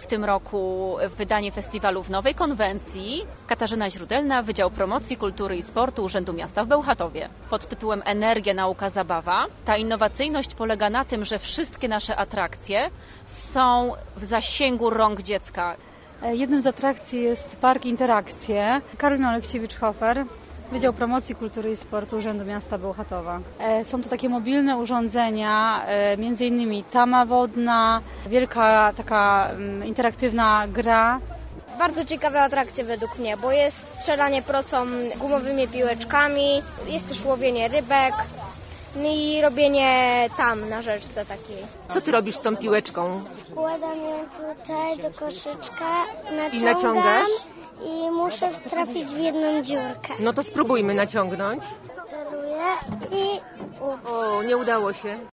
w tym roku wydanie festiwalu w nowej konwencji. Katarzyna Źródelna, Wydział Promocji Kultury i Sportu Urzędu Miasta w Bełchatowie. Pod tytułem Energia, nauka, zabawa. Ta innowacyjność polega na tym, że wszystkie nasze atrakcje są w zasięgu rąk dziecka. Jednym z atrakcji jest Park Interakcje. Karolina Oleksiewicz-Hofer, Wydział Promocji Kultury i Sportu Urzędu Miasta Bełchatowa. Są to takie mobilne urządzenia, między innymi tama wodna, wielka taka interaktywna gra. Bardzo ciekawe atrakcje według mnie, bo jest strzelanie procą gumowymi piłeczkami, jest też łowienie rybek i robienie tam na rzeczce takiej. Co ty robisz z tą piłeczką? Wkładam ją tutaj do koszyczka, I naciągasz? i muszę trafić w jedną dziurkę. No to spróbujmy naciągnąć. Celuję i ups. O, nie udało się.